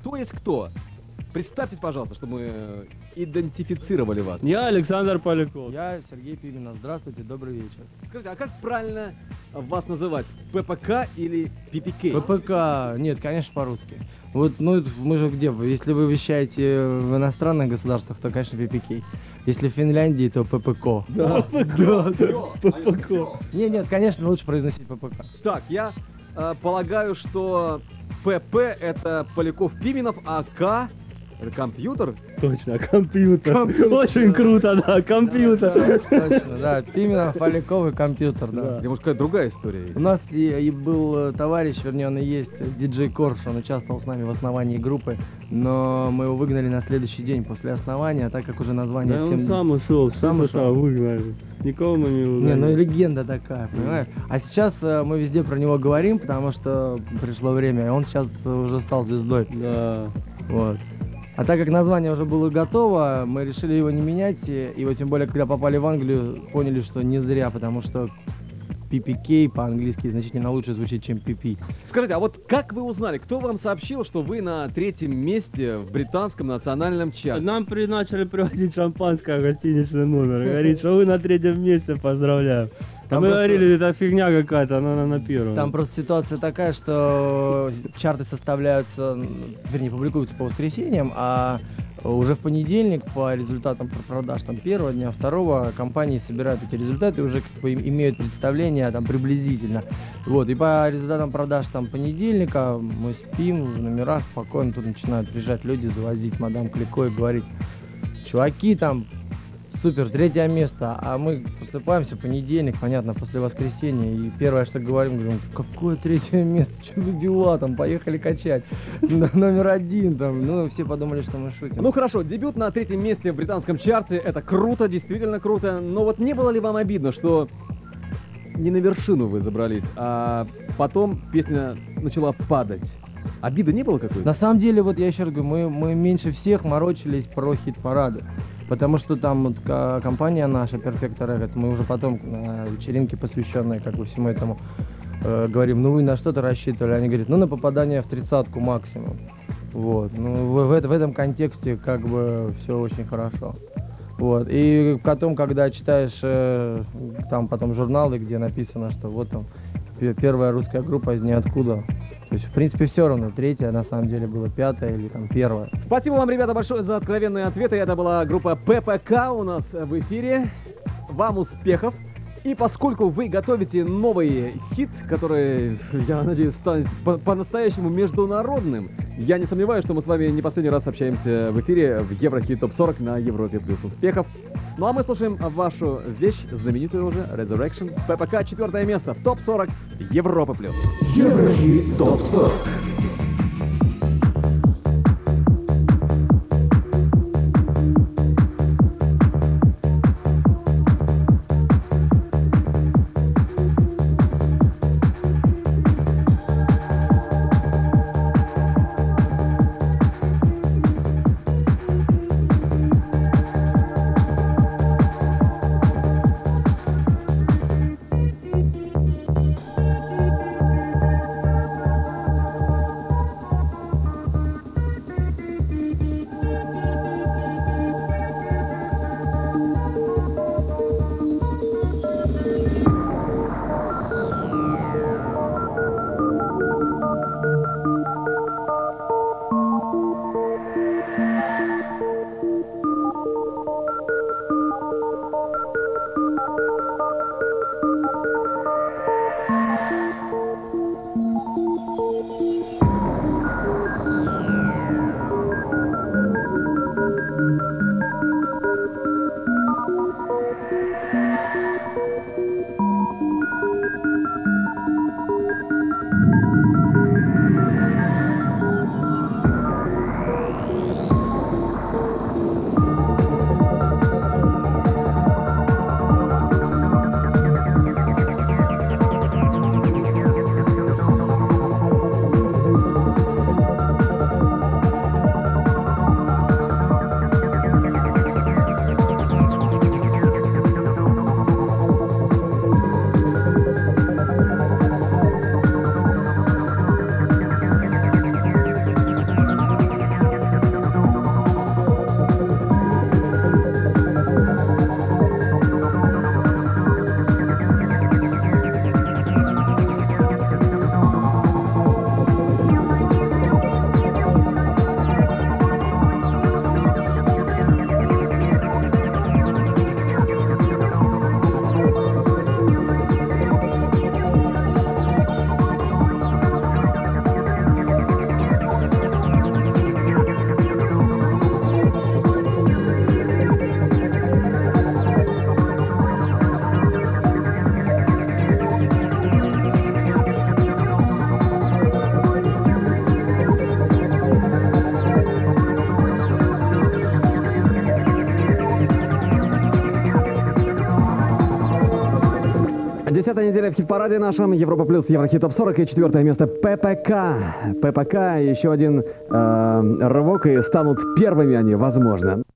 кто есть кто? Представьтесь, пожалуйста, чтобы мы идентифицировали вас. Я Александр Поляков. Я Сергей Пименов. Здравствуйте, добрый вечер. Скажите, а как правильно вас называть? ППК или ППК? ППК, нет, конечно, по-русски. Вот, ну, мы же где? Если вы вещаете в иностранных государствах, то, конечно, ППК. Если в Финляндии, то ППК. Да. ППК. Нет, конечно, лучше произносить ППК. Так, я полагаю, что ПП это Поляков-Пименов, а К это компьютер? Точно, компьютер. Компьютер. Очень круто, да, компьютер. Точно, да. Пименов, Поляков и компьютер, да. Или может какая-то другая история есть? У нас и был товарищ, вернее, он и есть, диджей Корж, он участвовал с нами в основании группы, но мы его выгнали на следующий день после основания, так как уже название Да всем... он сам ушел, Сам ушел. выгнали. Никого мы не Не, выгнали. ну легенда такая, понимаешь? А сейчас мы везде про него говорим, потому что пришло время, и он сейчас уже стал звездой. Да. Вот. А так как название уже было готово, мы решили его не менять, и вот тем более, когда попали в Англию, поняли, что не зря, потому что PPK по-английски значительно лучше звучит, чем PP. Скажите, а вот как вы узнали, кто вам сообщил, что вы на 3-м месте в британском национальном чарте? Нам начали привозить шампанское в гостиничный номер. Говорит, что вы на 3-м месте, поздравляю. А Там мы просто- говорили, это фигня какая-то, она на первом. Там просто ситуация такая, что чарты составляются, вернее, публикуются по воскресеньям, а уже в понедельник по результатам продаж там, первого дня, второго компании собирают эти результаты и уже как бы имеют представление там приблизительно. Вот, и по результатам продаж там понедельника мы спим в номерах спокойно, тут начинают приезжать люди, завозить мадам Клико и говорить: чуваки, там супер, 3-е место, а мы просыпаемся понедельник, понятно, после воскресенья, и первое, что говорим, какое 3-е место, что за дела, там, поехали качать, номер 1, там, ну, все подумали, что мы шутим. Ну хорошо, дебют на 3-м месте в британском чарте, это круто, действительно круто, но вот не было ли вам обидно, что не на вершину вы забрались, а потом песня начала падать? Обиды не было какой-то? На самом деле, вот я еще раз говорю, мы меньше всех морочились про хит-парады. Потому что там вот компания наша, Perfect Records, мы уже потом на вечеринке, посвященной как бы всему этому, говорим, ну вы на что-то рассчитывали? Они говорят, ну на попадание в 30-ку максимум. Вот. Ну в этом контексте как бы все очень хорошо. Вот. И потом, когда читаешь там потом журналы, где написано, что вот там первая русская группа из ниоткуда. То есть, в принципе, все равно. 3-я, на самом деле, была 5-я или там 1-я. Спасибо вам, ребята, большое за откровенные ответы. Это была группа ППК у нас в эфире. Вам успехов. И поскольку вы готовите новый хит, который, я надеюсь, станет по-настоящему международным, я не сомневаюсь, что мы с вами не последний раз общаемся в эфире в Еврохит Топ 40 на Европе плюс. Успехов! Ну а мы слушаем вашу вещь, знаменитую уже, Resurrection. ППК 4-е место в Топ 40 Европы плюс. Еврохит Топ 40. 10-я неделя в хит-параде нашем. Европа плюс Еврохит топ 40 и 4 место ППК. ППК еще один рывок, и станут первыми они, возможно.